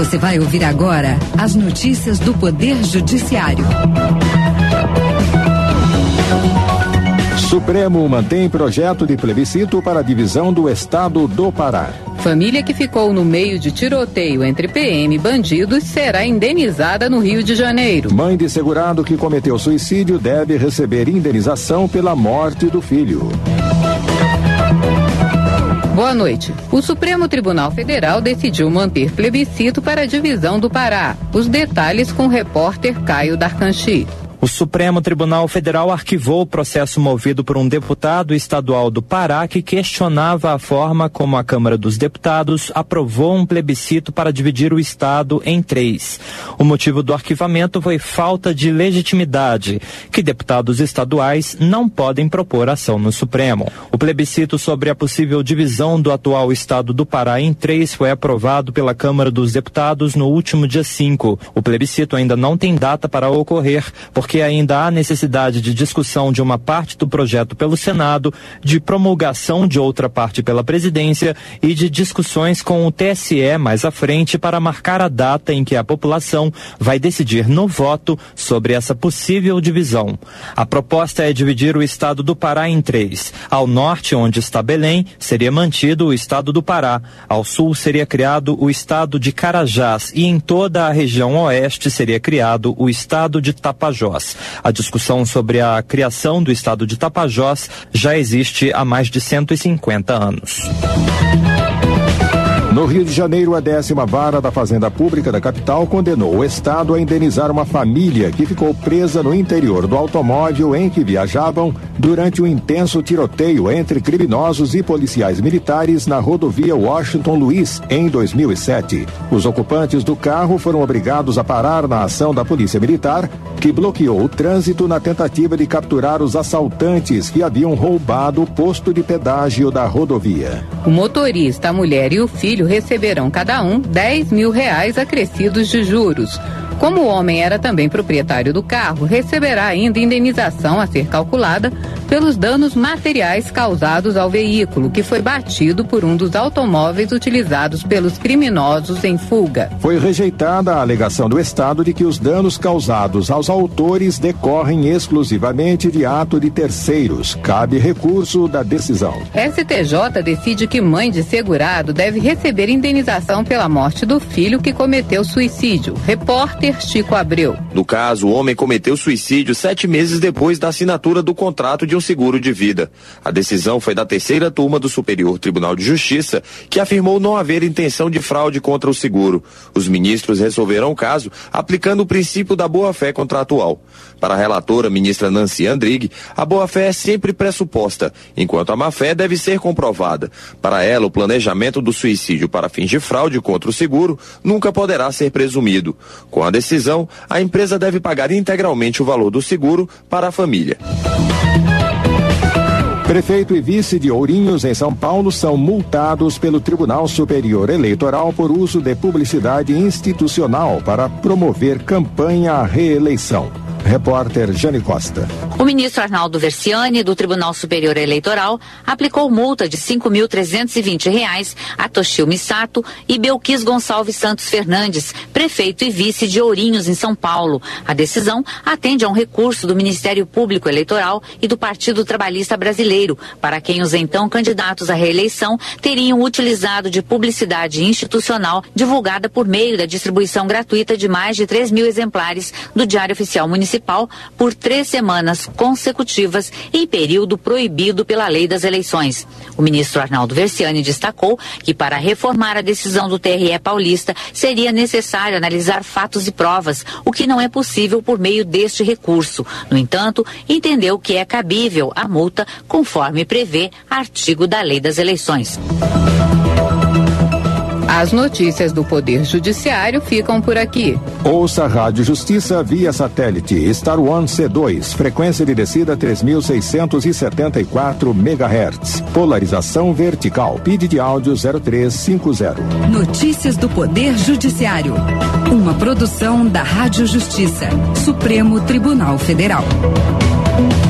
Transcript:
Você vai ouvir agora as notícias do Poder Judiciário. Supremo mantém projeto de plebiscito para a divisão do Estado do Pará. Família que ficou no meio de tiroteio entre PM e bandidos será indenizada no Rio de Janeiro. Mãe de segurado que cometeu suicídio deve receber indenização pela morte do filho. Boa noite. O Supremo Tribunal Federal decidiu manter plebiscito para a divisão do Pará. Os detalhes com o repórter Caio Darcanchi. O Supremo Tribunal Federal arquivou o processo movido por um deputado estadual do Pará que questionava a forma como a Câmara dos Deputados aprovou um plebiscito para dividir o estado em 3. O motivo do arquivamento foi falta de legitimidade, que deputados estaduais não podem propor ação no Supremo. O plebiscito sobre a possível divisão do atual estado do Pará em 3 foi aprovado pela Câmara dos Deputados no último dia 5. O plebiscito ainda não tem data para ocorrer, porque ainda há necessidade de discussão de uma parte do projeto pelo Senado, de promulgação de outra parte pela presidência e de discussões com o TSE mais à frente para marcar a data em que a população vai decidir no voto sobre essa possível divisão. A proposta é dividir o estado do Pará em 3. Ao norte, onde está Belém, seria mantido o estado do Pará. Ao sul seria criado o estado de Carajás e em toda a região oeste seria criado o estado de Tapajós. A discussão sobre a criação do estado de Tapajós já existe há mais de 150 anos. No Rio de Janeiro, a 10ª Vara da Fazenda Pública da capital condenou o Estado a indenizar uma família que ficou presa no interior do automóvel em que viajavam durante um intenso tiroteio entre criminosos e policiais militares na rodovia Washington Luiz, em 2007. Os ocupantes do carro foram obrigados a parar na ação da Polícia Militar, que bloqueou o trânsito na tentativa de capturar os assaltantes que haviam roubado o posto de pedágio da rodovia. O motorista, a mulher e o filho receberão cada um R$10 mil acrescidos de juros. Como o homem era também proprietário do carro, receberá ainda indenização a ser calculada pelos danos materiais causados ao veículo, que foi batido por um dos automóveis utilizados pelos criminosos em fuga. Foi rejeitada a alegação do Estado de que os danos causados aos autores decorrem exclusivamente de ato de terceiros. Cabe recurso da decisão. STJ decide que mãe de segurado deve receber indenização pela morte do filho que cometeu suicídio. Repórter Chico Abreu. No caso, o homem cometeu suicídio 7 meses depois da assinatura do contrato de um seguro de vida. A decisão foi da 3ª turma do Superior Tribunal de Justiça, que afirmou não haver intenção de fraude contra o seguro. Os ministros resolveram o caso aplicando o princípio da boa-fé contratual. Para a relatora, ministra Nancy Andrighi, a boa-fé é sempre pressuposta, enquanto a má-fé deve ser comprovada. Para ela, o planejamento do suicídio para fins de fraude contra o seguro nunca poderá ser presumido. Com a decisão, a empresa deve pagar integralmente o valor do seguro para a família. Prefeito e vice de Ourinhos, em São Paulo, são multados pelo Tribunal Superior Eleitoral por uso de publicidade institucional para promover campanha à reeleição. Repórter Jane Costa. O ministro Arnaldo Versiani, do Tribunal Superior Eleitoral, aplicou multa de R$ 5.320 a Toshio Misato e Belkis Gonçalves Santos Fernandes, prefeito e vice de Ourinhos, em São Paulo. A decisão atende a um recurso do Ministério Público Eleitoral e do Partido Trabalhista Brasileiro, para quem os então candidatos à reeleição teriam utilizado de publicidade institucional divulgada por meio da distribuição gratuita de mais de 3 mil exemplares do Diário Oficial Municipal por 3 semanas consecutivas em período proibido pela Lei das Eleições. O ministro Arnaldo Versiani destacou que para reformar a decisão do TRE paulista seria necessário analisar fatos e provas, o que não é possível por meio deste recurso. No entanto, entendeu que é cabível a multa conforme prevê artigo da Lei das Eleições. As notícias do Poder Judiciário ficam por aqui. Ouça a Rádio Justiça via satélite Star One C2, frequência de descida 3.674 MHz. Polarização vertical, PID de áudio 0350. Notícias do Poder Judiciário. Uma produção da Rádio Justiça, Supremo Tribunal Federal.